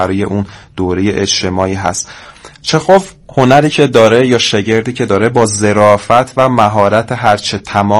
برای اون دوره اجتماعی هست. چخوف هنری که داره یا شگردی که داره با ظرافت و مهارت هرچه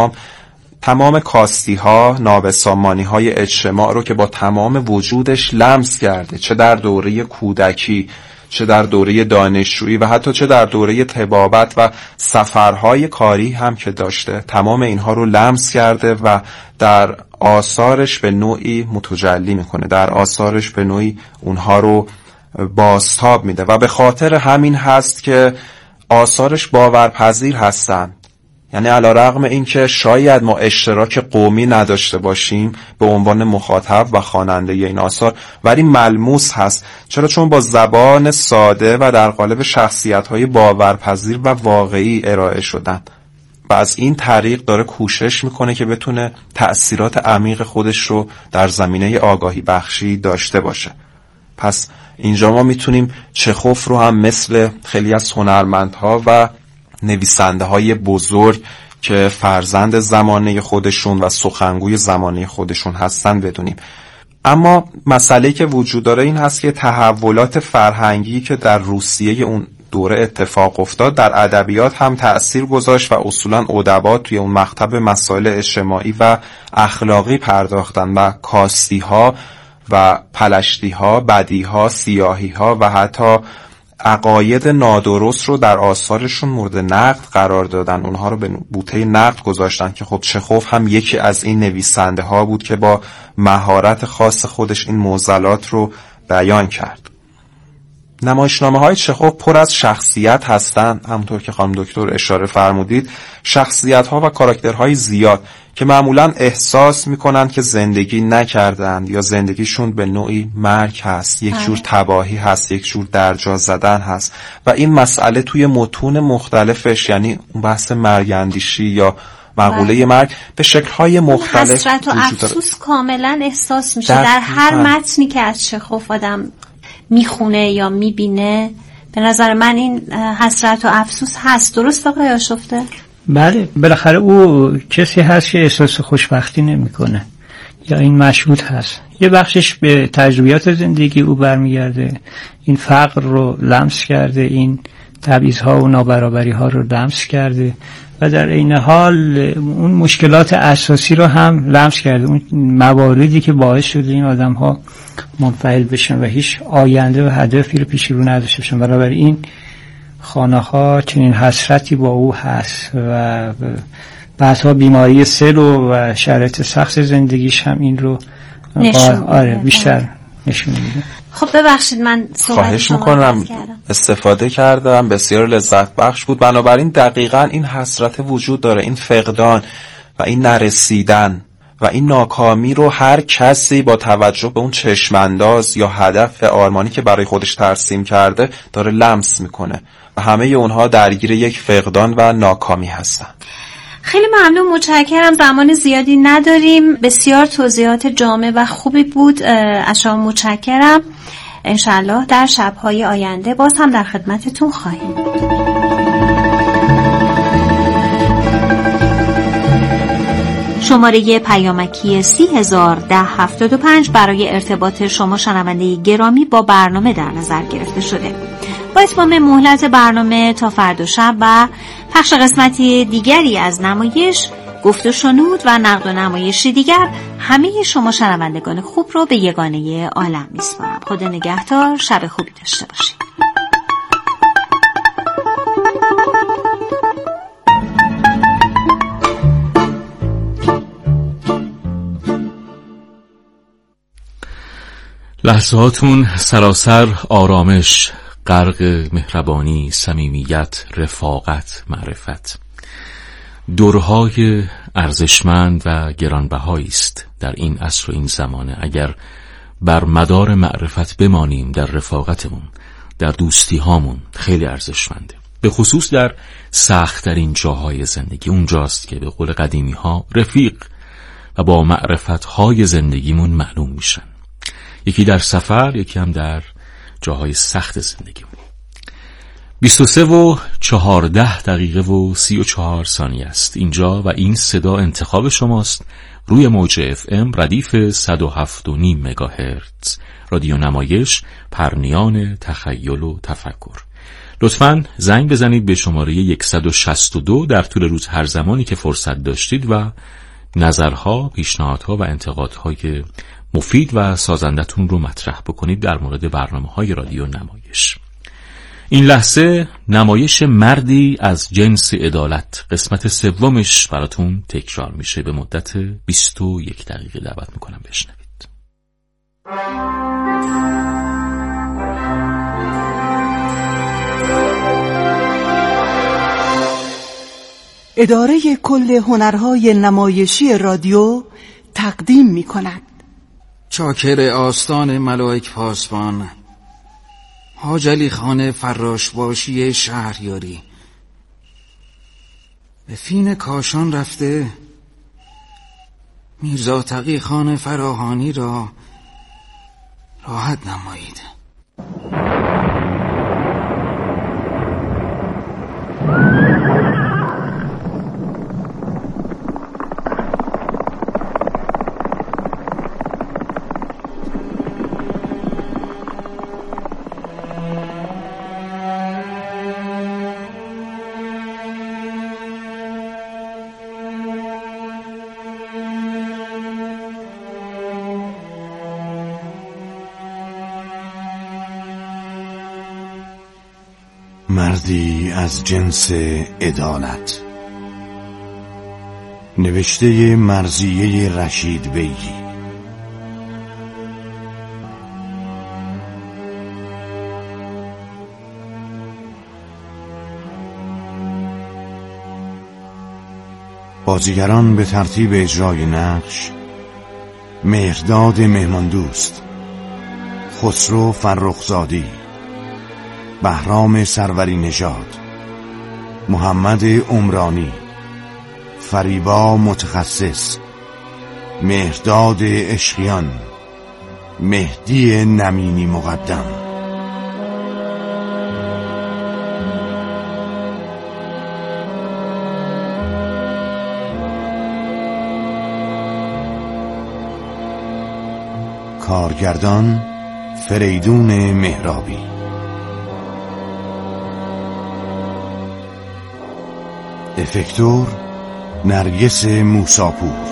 تمام کاستی ها، نابسامانی های اجتماع رو که با تمام وجودش لمس کرده، چه در دوره کودکی، چه در دوره دانشجویی و حتی چه در دوره طبابت و سفرهای کاری هم که داشته، تمام اینها رو لمس کرده و در آثارش به نوعی متجلی میکنه، در آثارش به نوعی اونها رو بازتاب میده و به خاطر همین هست که آثارش باورپذیر هستن. یعنی علیرغم اینکه شاید ما اشتراک قومی نداشته باشیم به عنوان مخاطب و خواننده این آثار، ولی ملموس هست. چرا؟ چون با زبان ساده و در قالب شخصیت‌های باورپذیر و واقعی ارائه شدن و از این طریق داره کوشش میکنه که بتونه تأثیرات عمیق خودش رو در زمینه آگاهی بخشی داشته باشه. پس اینجا ما میتونیم چخوف رو هم مثل خیلی از هنرمندها و نویسنده های بزرگ که فرزند زمانه خودشون و سخنگوی زمانه خودشون هستن بدونیم. اما مسئله که وجود داره این هست که تحولات فرهنگی که در روسیه اون دوره اتفاق افتاد در ادبیات هم تأثیر گذاشت و اصولا ادبا توی اون مقطع مسائل اجتماعی و اخلاقی پرداختن و کاستی ها و پلشتی ها، بدی ها، سیاهی ها و حتی عقاید نادرست رو در آثارشون مورد نقد قرار دادن، اونها رو به بوته نقد گذاشتن که خب چخوف هم یکی از این نویسنده ها بود که با مهارت خاص خودش این معضلات رو بیان کرد. نمایشنامه های چخوف پر از شخصیت هستند، همونطور که خانم دکتر اشاره فرمودید، شخصیت ها و کاراکترهای زیاد که معمولا احساس میکنن که زندگی نکردند یا زندگیشون به نوعی مرگ هست، یک جور تباهی هست، یک جور درجا زدن هست و این مسئله توی متون مختلفش، یعنی اون بحث مرگ اندیشی یا مقوله مرگ به شکل‌های مختلف حسرت و افسوس کاملا احساس میشه در هر متنی که از چخوف آدم میخونه یا میبینه. به نظر من این حسرت و افسوس هست. درست آقای آشفته؟ بله، بالاخره او کسی هست که احساس خوشبختی نمیکنه یا این مشهود هست. یه بخشش به تجربیات زندگی او برمیگرده، این فقر رو لمس کرده، این تبعیض‌ها و نابرابری‌ها رو لمس کرده و در این حال اون مشکلات اساسی رو هم لمس کرده، اون مواردی که باعث شده این آدم‌ها منفعل بشن و هیچ آینده و هدفی رو پیش رو نداشته باشن. بنابراین خانه‌ها چنین حسرتی با او هست و بعدها بیماری سل و شرایط سخت زندگیش هم این رو بیشتر نشون میده. خب ببخشید من خواهش میکنم، استفاده کردم، بسیار لذت بخش بود. بنابراین دقیقاً این حسرت وجود داره، این فقدان و این نرسیدن و این ناکامی رو هر کسی با توجه به اون چشمانداز یا هدف آرمانی که برای خودش ترسیم کرده داره لمس میکنه و همه اونها درگیر یک فقدان و ناکامی هستن. خیلی ممنون، متشکرم. زمان زیادی نداریم. بسیار توضیحات جامع و خوبی بود، از شما متشکرم. انشالله در شب‌های آینده باز هم در خدمتتون خواهیم بود. شماره پیامکی 301075 برای ارتباط شما شنونده گرامی با برنامه در نظر گرفته شده. با اتمام مهلت برنامه تا فردا شب و پخش قسمتی دیگری از نمایش، گفت و شنود و نقد و نمایشی دیگر، همه شما شنوندگان خوب رو به یگانه عالم میسپارم. خدا نگهدار، شب خوبی داشته باشید. لحظاتون سراسر آرامش، غرق مهربانی، صمیمیت، رفاقت، معرفت، دورهای ارزشمند و گرانبهایی است در این عصر و این زمانه. اگر بر مدار معرفت بمانیم، در رفاقتمون، در دوستی هامون، خیلی ارزشمنده، به خصوص در سخت‌ترین جاهای زندگی. اونجاست که به قول قدیمی ها رفیق و با معرفت های زندگیمون معلوم میشن، یکی در سفر، یکی هم در جاهای سخت زندگیمون. 23:14 است اینجا و این صدا انتخاب شماست روی موج FM ردیف 107.5 مگاهرتز رادیو نمایش پرنیان تخیل و تفکر. لطفاً زنگ بزنید به شماره 162 در طول روز هر زمانی که فرصت داشتید و نظرها، پیشنهادها و انتقادهای مفید و سازندتون رو مطرح بکنید در مورد برنامه‌های رادیو نمایش. این لحظه نمایش مردی از جنس عدالت قسمت سومش براتون تکرار میشه. به مدت 21 دقیقه دعوت میکنم بشنوید. اداره کل هنرهای نمایشی رادیو تقدیم میکند. چاکر آستان ملائک پاسبان، حاج علی خان فراشباشی شهریاری به فین کاشان رفته میرزا تقی خان فراهانی را راحت نمایید. مردی از جنس عدالت، نوشته مرضیه رشید بیگی. بازیگران به ترتیب اجرای نقش: مهرداد مهماندوست، خسرو فرخزادی، بهرام سروری نژاد، محمد عمرانی، فریبا متخصص، مهرداد عشقیان، مهدی نمینی مقدم. کارگردان فریدون مهرابی. افکتور نرگس موساپور.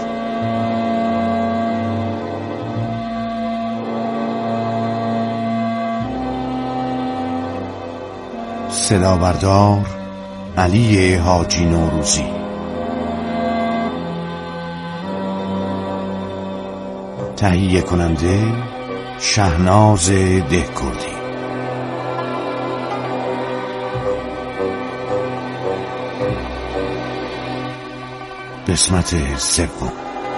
صدابردار علی حاجی نوروزی. تهیه کننده شهناز دهکردی. قسمت سوم.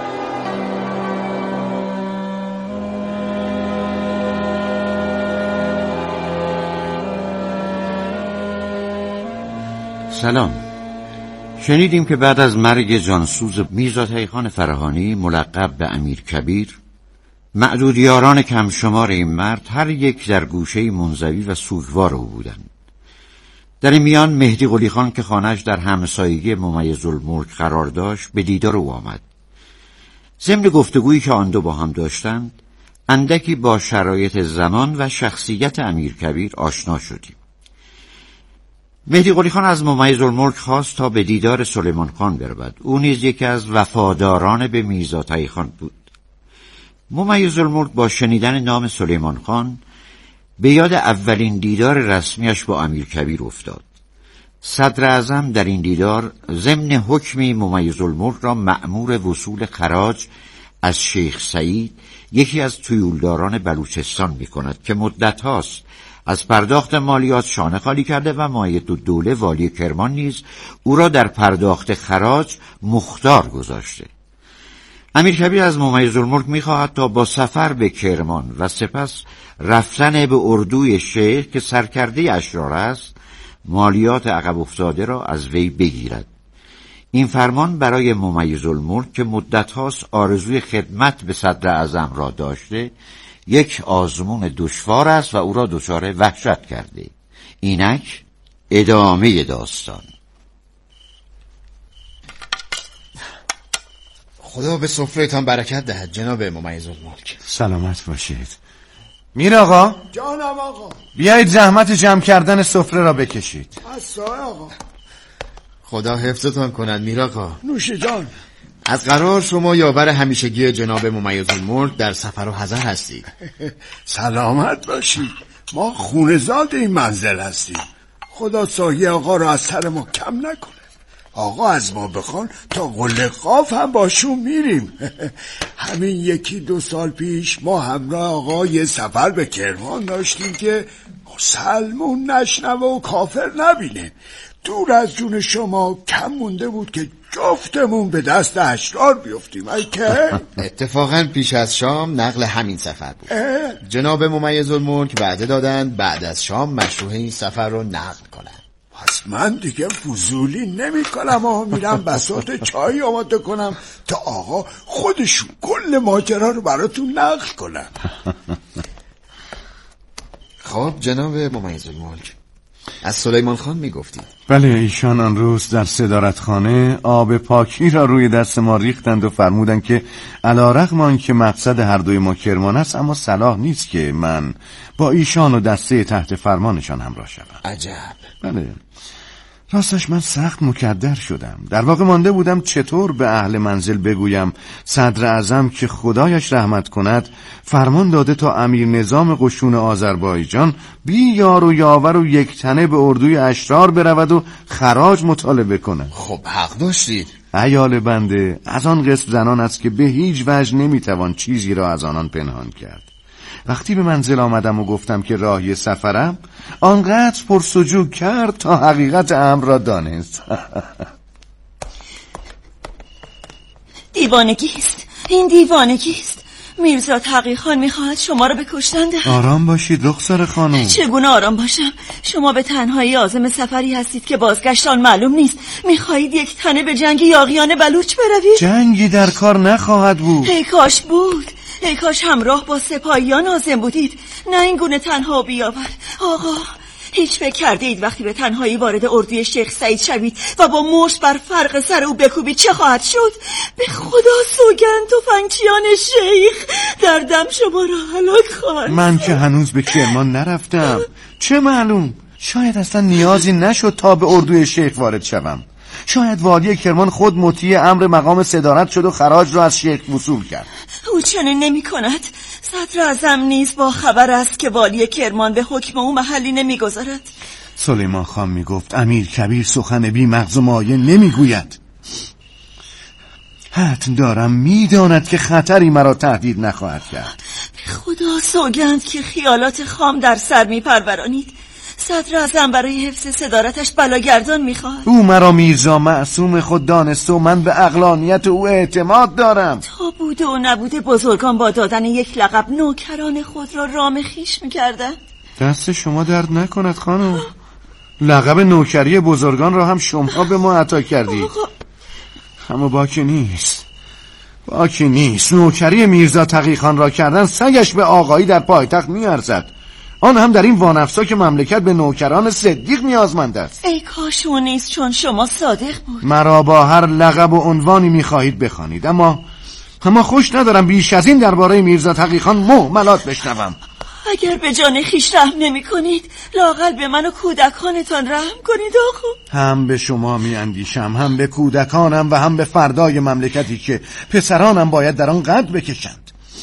سلام. شنیدیم که بعد از مرگ جانسوز میرزا تقی خان فراهانی ملقب به امیرکبیر، معدود یاران کم شمار این مرد هر یک در گوشه منزوی و سوگوار او بودند. در این میان مهدی قلی خان که خانه‌اش در همسایگی ممیزالملک قرار داشت به دیدار او آمد. ضمن گفتگویی که آن دو با هم داشتند، اندکی با شرایط زمان و شخصیت امیرکبیر آشنا شدیم. مهدی قلی خان از ممیزالملک خواست تا به دیدار سلیمان خان برود. او نیز یکی از وفاداران به میرزا تقی خان بود. ممیزالملک با شنیدن نام سلیمان خان به یاد اولین دیدار رسمیش با امیرکبیر افتاد. صدر اعظم در این دیدار ضمن حکمی ممیزالملک را مأمور وصول خراج از شیخ سعید، یکی از تویولداران بلوچستان می‌کند که مدت هاست از پرداخت مالیات شانه خالی کرده و معیدالدوله والی کرمان نیز او را در پرداخت خراج مختار گذاشته. امیرکبیر از ممیزالملک می‌خواهد تا با سفر به کرمان و سپس رفتن به اردوی شیخ که سرکرده اشرار است، مالیات عقب افتاده را از وی بگیرد. این فرمان برای ممیزالملک که مدت هاست آرزوی خدمت به صدر اعظم را داشته، یک آزمون دشوار است و او را دچار وحشت کرده. اینک ادامه داستان. خدا به سفره‌تان برکت دهد جناب ممیز الملک. سلامت باشید. میر آقا، جانم آقا، بیایید زحمت جمع کردن سفره را بکشید. اصلا آقا. خدا حفظتان کند میر آقا. نوش جان. از قرار شما یاور همیشگی جناب ممیز الملک در سفر و حضر هستید. سلامت باشید. ما خونه‌زاد این منزل هستیم. خدا سایه آقا را از سر ما کم نکنه. آقا از ما بخوان تا قله قاف هم باشون میریم. همین 1-2 سال پیش ما همراه آقا یه سفر به کرمان داشتیم که مسلمون نشنوه و کافر نبینه. دور از جون شما کم مونده بود که جفتمون به دست اشرار بیفتیم. اتفاقا پیش از شام نقل همین سفر بود. جناب ممیز الملک وعده دادند بعد از شام مشروع این سفر رو نقل کنند. پس من دیگه فضولی نمی کنم و میرم بساط چای آماده کنم تا آقا خودشون کل ماجرا رو براتون نقل کنم. خب جناب ممیز الملک، از سلیمان خان میگفتید؟ بله، ایشان آن روز در صدارتخانه آب پاکی را روی دست ما ریختند و فرمودند که علی‌رغم آنکه مقصد هر دوی ما کرمان است، اما صلاح نیست که من با ایشان و دسته تحت فرمانشان همراه شوم. عجب. بله، راستش من سخت مکدر شدم. در واقع مانده بودم چطور به اهل منزل بگویم صدر اعظم که خدایش رحمت کند فرمان داده تا امیر نظام قشون آذربایجان بی یار و یاور و یک تنه به اردوی اشرار برود و خراج مطالبه کند. خب حق داشتید. عیال بنده از آن قسم زنان است که به هیچ وجه نمیتوان چیزی را از آنان پنهان کرد. وقتی به منزل آمدم و گفتم که راهی سفرم، آنقدر پرسجو کرد تا حقیقت امر را دانست. دیوانگیست، این دیوانگیست. میرزا تقی خان میخواهد شما را به کشتن دهد. آرام باشید رخسار خانم. چگونه آرام باشم؟ شما به تنهایی عازم سفری هستید که بازگشت آن معلوم نیست. میخواهید یک تنه به جنگ یاغیان بلوچ بروید؟ جنگی در کار نخواهد بود. ای کاش بود، ای کاش همراه با سپاهیان عازم بودید، نه این گونه تنها بیاور. آقا، هیچ فکر کرده اید وقتی به تنهایی وارد اردوی شیخ سعید شوید و با مشت بر فرق سر او بکوبید چه خواهد شد؟ به خدا سوگند تفنگچیان شیخ در دم شما را هلاک خواهد. من که هنوز به کرمان نرفتم، چه معلوم؟ شاید اصلا نیازی نشد تا به اردوی شیخ وارد شوم. شاید والی کرمان خود مطیع امر مقام صدارت شد و خراج را از شیخ وصول کرد. او چنین نمی کند. صدر اعظم نیز با خبر است که والی کرمان به حکم او محلی نمی گذارد. سلیمان خان می گفت امیر کبیر سخن بی مغز و مایه نمی گوید. حتم دارم میداند که خطری مرا تهدید نخواهد کرد. به خدا سوگند که خیالات خام در سر می پرورانید. صدر اعظم برای حفظ صدارتش بلاگردان میخواد. او مرا میرزا معصوم خود دانسته و من به عقلانیت او اعتماد دارم. تا بوده و نبوده بزرگان با دادن یک لقب نوکران خود را رام خویش میکردن. دست شما درد نکند خانم. لقب نوکری بزرگان را هم شما به ما عطا کردید. اما باکی نیست. نوکری میرزا تقی خان را کردن سگش به آقایی در پایتخت میارزد، آن هم در این وانفسا که مملکت به نوکران صدیق نیازمند است. ای کاش او نیست چون شما صادق بود. مرا با هر لقب و عنوانی میخواهید بخوانید، اما خوش ندارم بیش از این درباره میرزا تقی خان مهملات بشنوم. اگر به جان خویش رحم نمی کنید لااقل به من و کودکانتان رحم کنید آقا. هم به شما می اندیشم، هم به کودکانم و هم به فردای مملکتی که پسرانم باید در آن قد بکشند.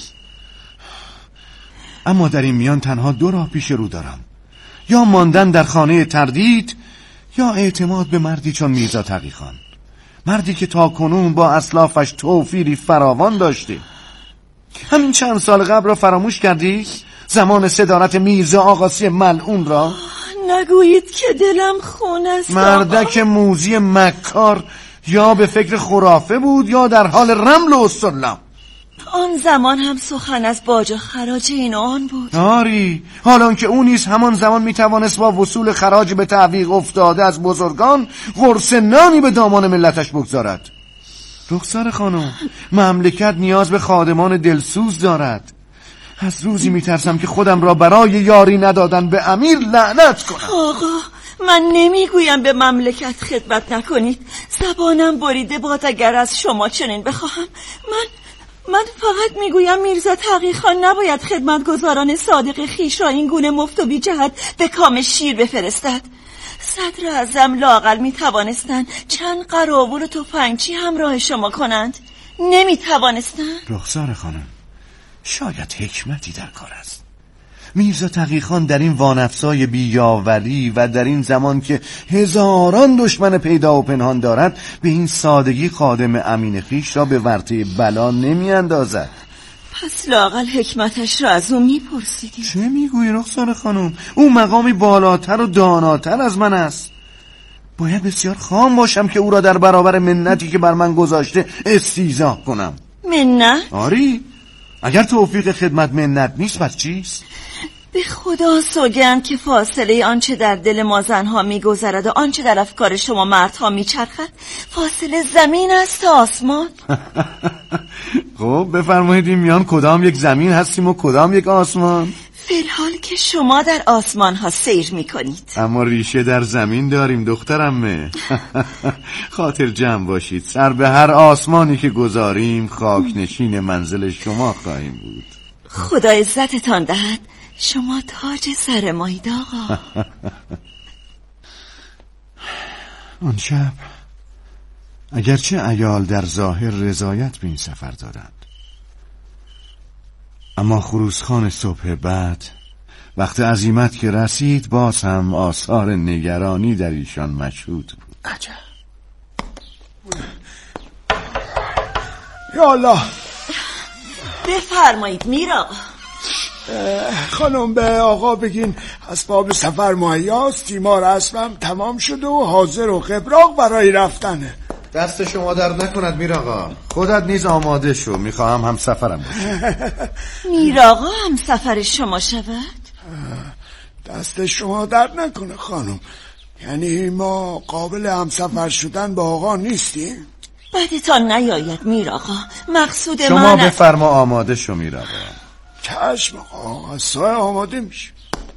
اما در این میان تنها 2 راه پیش رو دارم، یا ماندن در خانه تردید یا اعتماد به مردی چون میرزا تقی خان، مردی که تا کنون با اسلافش توفیری فراوان داشته. همین چند سال قبل را فراموش کردی؟ زمان صدارت میرزا آقاسی ملعون را. نگویید که دلم خون است. مردک موذی مکار یا به فکر خرافه بود یا در حال رمل و سلم. آن زمان هم سخن از باج و خراج این آن بود. آری، حالان که اون نیز همان زمان میتوانست با وصول خراج به تعویق افتاده از بزرگان قرص نانی به دامان ملتش بگذارد. رخسار خانم، مملکت نیاز به خادمان دلسوز دارد. از روزی میترسم که خودم را برای یاری ندادن به امیر لعنت کنم. آقا، من نمیگویم به مملکت خدمت نکنید. زبانم بریده باد اگر از شما چنین بخواهم. من فقط میگویم میرزا تقی خان نباید خدمتگزاران صادق خویش را این گونه مفت و بی جهت به کام شیر بفرستد. صدر اعظم لااقل میتوانستند چند قراول و تفنگچی همراه شما کنند. نمیتوانستند؟ رخسار خانم، شاید حکمتی در کار است. میرزا تقی خان در این وانفسای بیاوری و در این زمان که هزاران دشمن پیدا و پنهان دارد به این سادگی خادم امین خویش را به ورطه بلا نمی اندازد. پس لااقل حکمتش را از او میپرسیدی؟ چه میگویی رخسار خانم؟ او مقامی بالاتر و داناتر از من است. باید بسیار خام باشم که او را در برابر منتی که بر من گذاشته استیضاح کنم. منت؟ آری، اگر توفیق خدمت منت نیست پس چیست؟ به خدا سوگند که فاصله آنچه در دل ما زنها میگذرد و آنچه در افکار شما مردها میچرخد فاصله زمین است تا آسمان. خب بفرمایید این میان کدام یک زمین هستیم و کدام یک آسمان؟ فی الحال که شما در آسمان ها سیر میکنید، اما ریشه در زمین داریم دخترمه. خاطر جمع باشید، سر به هر آسمانی که گذاریم خاک نشین منزل شما خواهیم بود. خدا عزتتان دهد، شما تاج سر مایید آقا. آن شب اگرچه عیال در ظاهر رضایت به این سفر دادند، اما خروسخان صبح بعد وقت عزیمت که رسید باز هم آثار نگرانی در ایشان مشهود بود. عجب. یا الله. بفرمایید میر آقا. خانم به آقا بگین اسباب سفر مهیاست، تیمار اسبم تمام شده و حاضر و قبراق برای رفتنه. دست شما در نکند میر آقا، خودت نیز آماده شو، میخواهم هم سفرم باشی. میر آقا هم سفر شما شود؟ دست شما در نکنه خانم، یعنی ما قابل هم سفر شدن با آقا نیستیم؟ بدتان نیاید میر آقا، مقصود شما بفرما آماده شو میر آقا. چشم آقا، از سایه آماده میشه.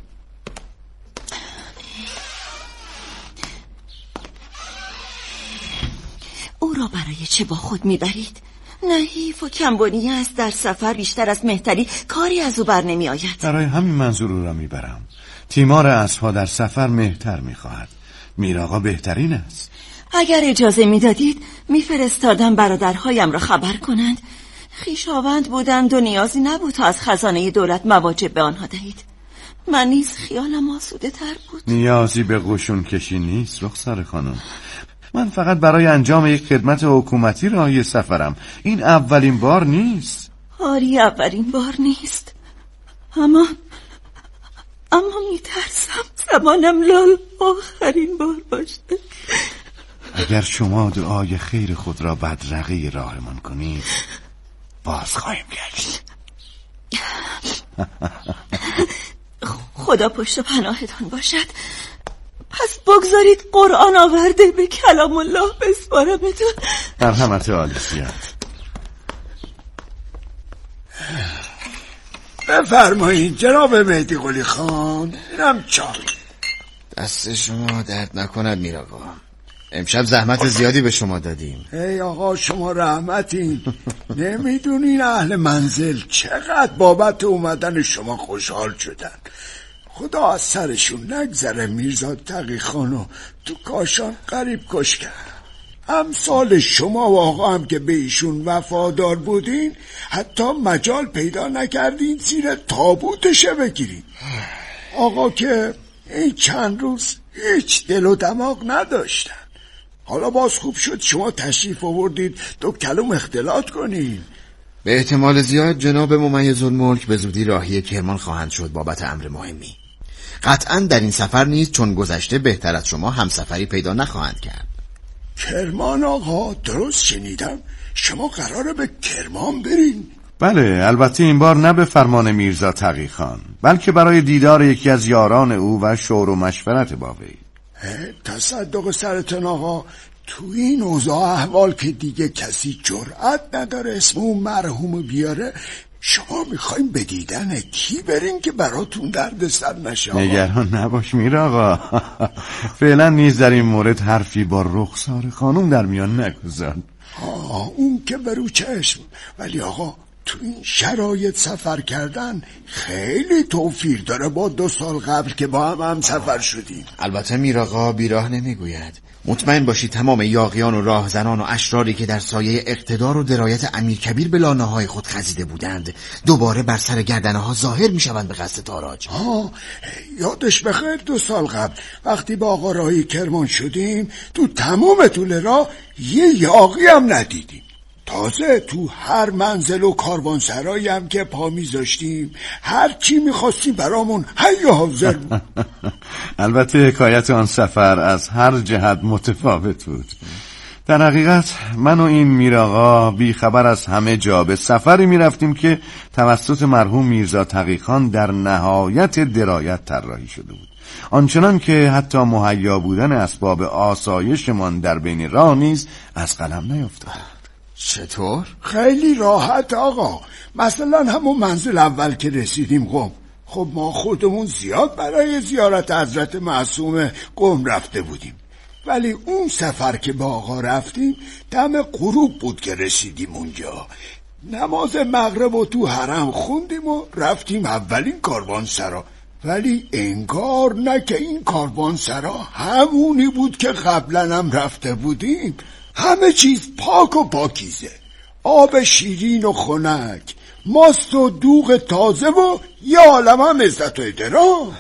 او را برای چه با خود میبرید؟ نحیف و کمبونی است در سفر بیشتر از مهتری کاری از او بر نمی آید. برای همین منظور او را میبرم. تیمار اسبها در سفر مهتر میخواهد، میر آقا بهترین است. اگر اجازه میدادید میفرستادم برادرهایم را خبر کنند. خویشاوند بودند و نیازی نبود تا از خزانه دولت مواجب به آنها دهید. من نیز خیالم آسوده تر بود. نیازی به قشون کشی نیست رخسار خانم، من فقط برای انجام یک خدمت حکومتی راهی سفرم. این اولین بار نیست. آری اولین بار نیست، اما میترسم زمانم لال آخرین بار باشه. اگر شما دعای خیر خود را بدرقه راهمان کنید باز خواهیم گشت. خدا پشت و پناهتان باشد. پس بگذارید قرآن آورده به کلام الله بسپارمتون. مرحمت عالیسیت. بفرمایید جناب مهدی قلی خان، اینم چای. دست شما درد نکند میر آقا، امشب زحمت زیادی به شما دادیم. ای آقا شما رحمتین. نمیدونین اهل منزل چقدر بابت اومدن شما خوشحال شدن. خدا از سرشون نگذره میرزا تقی خانو تو کاشان غریب کش کرد. امثال شما و آقا هم که به ایشون وفادار بودین حتی مجال پیدا نکردین زیر تابوتشه بگیرین. آقا که این چند روز هیچ دل و دماغ نداشتن، حالا باز خوب شد شما تشریف آوردید دو کلم اختلاط کنین. به احتمال زیاد جناب ممیزالملک به زودی راهی کرمان خواهند شد بابت امر مهمی. قطعا در این سفر نیز چون گذشته بهتر از شما همسفری پیدا نخواهند کرد. کرمان آقا؟ درست شنیدم شما قراره به کرمان برین؟ بله، البته این بار نه به فرمان میرزا تقی خان، بلکه برای دیدار یکی از یاران او و شور و مشورت با وی. تصدق سرتون آقا، تو این اوضاع احوال که دیگه کسی جرأت نداره اسم اون مرحوم بیاره، شما میخوایم به دیدن کی برین که براتون درد سر نشه؟ نگران نباش میر آقا. فعلا نیز در این مورد حرفی با رخسار خانم در میان نگذار. اون که برو چشم، ولی آقا تو این شرایط سفر کردن خیلی توفیر داره با 2 سال قبل که با هم سفر شدیم. البته میر آقا بیراه نمیگوید. مطمئن باشید تمام یاغیان و راهزنان و اشراری که در سایه اقتدار و درایت امیرکبیر به لانه‌های خود خزیده بودند دوباره بر سر گردنها ظاهر میشوند به قصد تاراج. یادش بخیر 2 سال قبل وقتی با آقا راهی کرمان شدیم تو تمام طول راه یه یاغی هم ندیدیم. تازه تو هر منزل و کاروانسرایی هم که پا میذاشتیم هر چی میخواستیم برامون حی حاضر بود. البته حکایت آن سفر از هر جهت متفاوت بود. در حقیقت من و این میر آقا بی خبر از همه جا به سفری میرفتیم که توسط مرحوم میرزا تقیخان در نهایت درایت طراحی شده بود، آنچنان که حتی مهیا بودن اسباب آسایشمان در بین راه نیز از قلم نیفتاد. چطور؟ خیلی راحت آقا. مثلا همون منزل اول که رسیدیم قم، خب ما خودمون زیاد برای زیارت حضرت معصوم قم رفته بودیم، ولی اون سفر که با آقا رفتیم دم غروب بود که رسیدیم اونجا. نماز مغرب و تو حرم خوندیم و رفتیم اولین کاروانسرا، ولی انگار نه که این کاروانسرا همونی بود که قبلا هم رفته بودیم. همه چیز پاک و پاکیزه، آب شیرین و خنک، ماست و دوغ تازه و یه عالم هم عزت و احترام.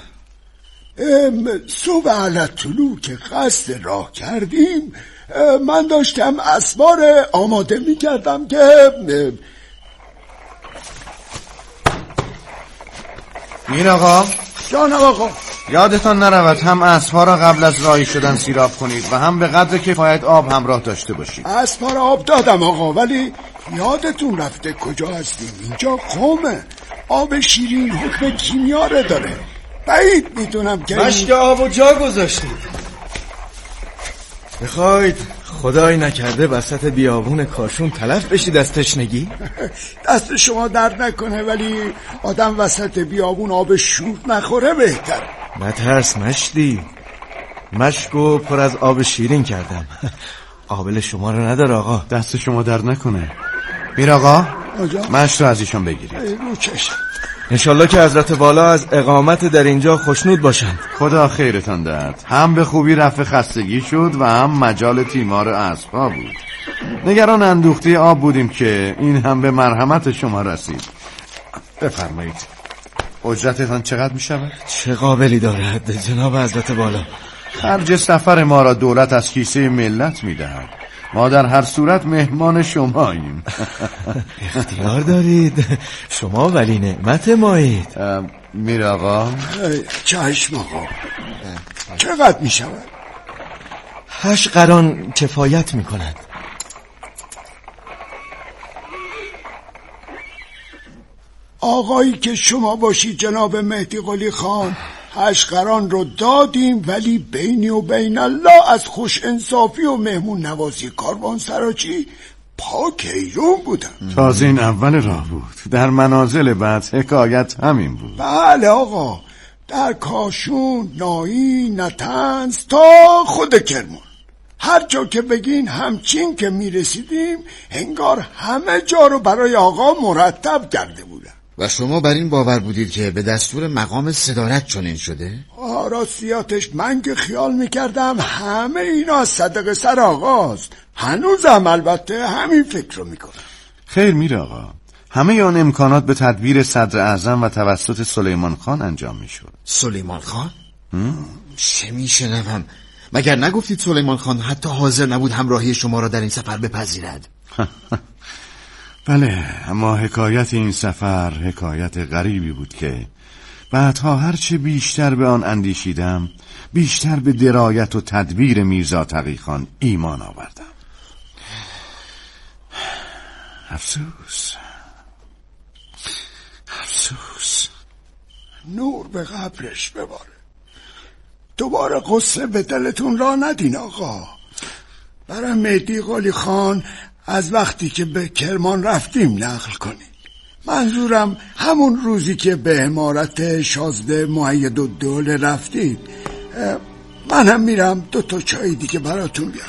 صبح علت طلوع که قصد راه کردیم من داشتم اسوار آماده می کردم که میر آقا. جانم آقا. یادتان نرود هم اسب‌ها را قبل از راهی شدن سیراب کنید و هم به قدر کفایت آب همراه داشته باشید. اسب‌ها را آب دادم آقا، ولی یادتون رفته کجا هستیم؟ اینجا قومه، آب شیرین حکم کیمیاره داره. بعید میدونم که مشک آب و جا گذاشتید. بخواید خدای نکرده وسط بیابون کاشون تلف بشید از تشنگی؟ دست شما درد نکنه، ولی آدم وسط بیابون آب شور نخوره بهتر. نترس مشتی، مشکو پر از آب شیرین کردم. قابل شما رو نداره آقا. دست شما درد نکنه. میر آقا مشت رو از ایشان بگیرید. رو چشم. انشالله که حضرت والا از اقامت در اینجا خوشنود باشند. خدا خیرتان دهد. هم به خوبی رفع خستگی شد و هم مجال تیمار اسب‌ها بود. نگران اندوخته آب بودیم که این هم به مرحمت شما رسید. بفرمایید. اجرتتان چقدر می شود؟ چه قابلی دارد جناب حضرت والا؟ خرج سفر ما را دولت از کیسه ملت می دهد. ما در هر صورت مهمان شماییم. اختیار دارید، شما ولی نعمت مایید. میر آقا. چشم آقا. چقدر می شود؟ 8 قران کفایت می کند. آقایی که شما باشید جناب مهدی قلی خان، 8 قران رو دادیم، ولی بینی و بین الله از خوش انصافی و مهمون نوازی کاروانسراچی پاک حیرون بودم. تازه این اول راه بود. در منازل بعد حکایت همین بود. بله آقا، در کاشون، نایی، نتنز تا خود کرمان، هر جا که بگین همچین که میرسیدیم انگار همه جا رو برای آقا مرتب کرده بودن. و شما بر این باور بودید که به دستور مقام صدارت چنین شده؟ راستیاتش من که خیال میکردم همه اینا از صدق سر آقاست. هنوزم البته همین فکر رو میکنم. خیر میر آقا، همه آن امکانات به تدبیر صدر اعظم و توسط سلیمان خان انجام میشد. سلیمان خان؟ چه میشنوم؟ مگر نگفتید سلیمان خان حتی حاضر نبود همراهی شما را در این سفر بپذیرد؟ بله، اما حکایت این سفر حکایت غریبی بود که بعدها هرچه بیشتر به آن اندیشیدم بیشتر به درایت و تدبیر میرزا تقیخان ایمان آوردم. افسوس نور به قبرش بباره. دوباره قصه به دلتون را ندین آقا. برای مهدی قلی خان از وقتی که به کرمان رفتیم نقل کنید. منظورم همون روزی که به عمارت شازده مؤیدالدوله رفتید. من هم میرم 2 چای دیگه براتون بیارم.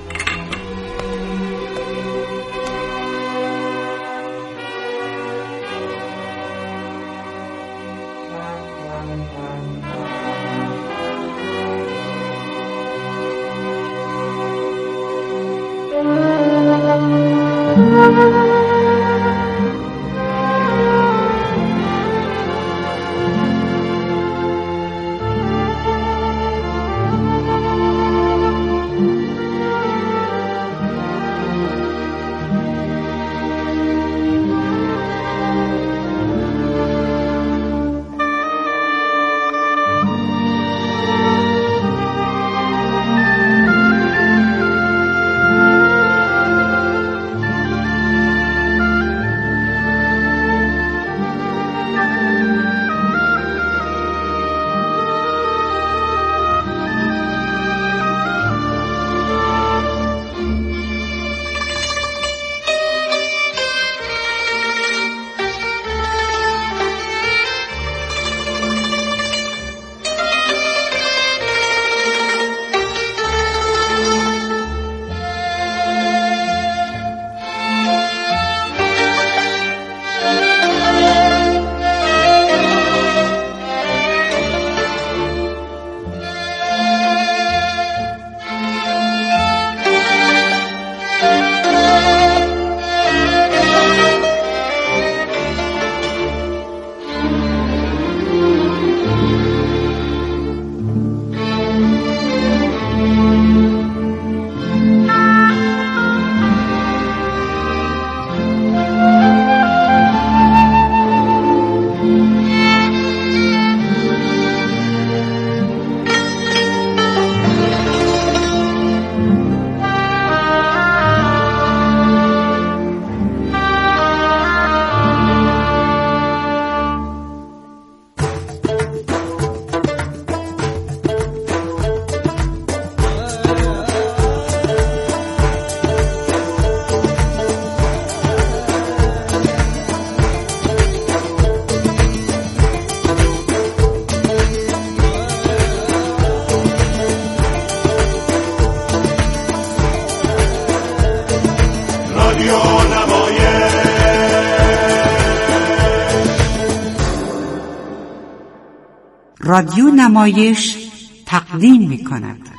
رادیو نمایش تقدیم می کند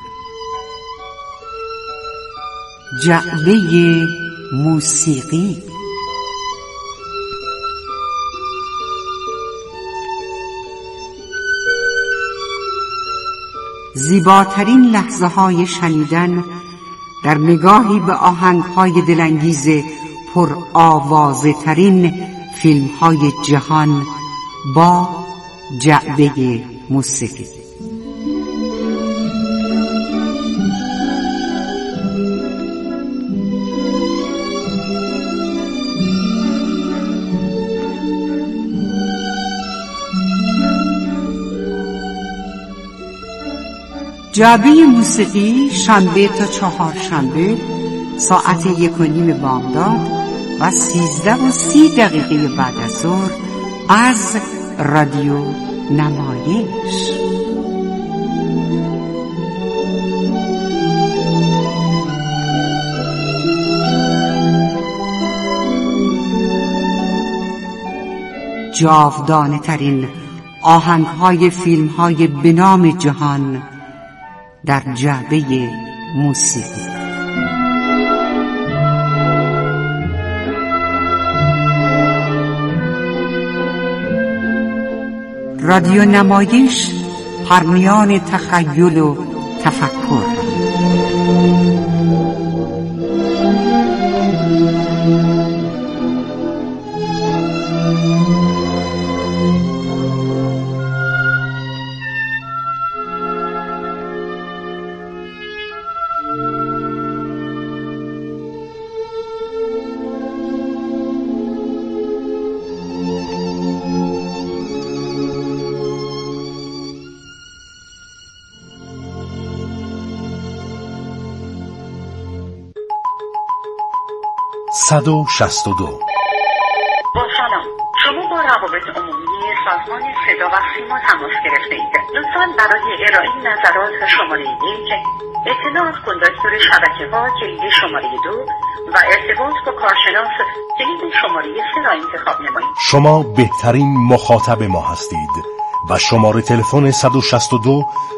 جعبه موسیقی. زیباترین لحظه های شنیدن در نگاهی به آهنگ های دلانگیز پر آوازه ترین فیلم های جهان با جعبه موسیقی. جعبه موسیقی شنبه تا چهارشنبه ساعت 1:30 بامداد و 13:30 بعد از ظهر از رادیو نمایش. جاودانه ترین آهنگ های فیلم های به نام جهان در جعبه موسیقی. رادیو نمایش پرمیان تخیل و تفکر. با سلام، روابط عمومی سازمان صدا و سیما تماس گرفته اید. لطفاً برای ارائه نظرات شماره 1 اطلاع کنداکتور شبکه‌ها کلید شماره 2 و ارتباط با کارشناس کلید شماره 3 را انتخاب نمایید. شما بهترین مخاطب ما هستید و شماره تلفن 162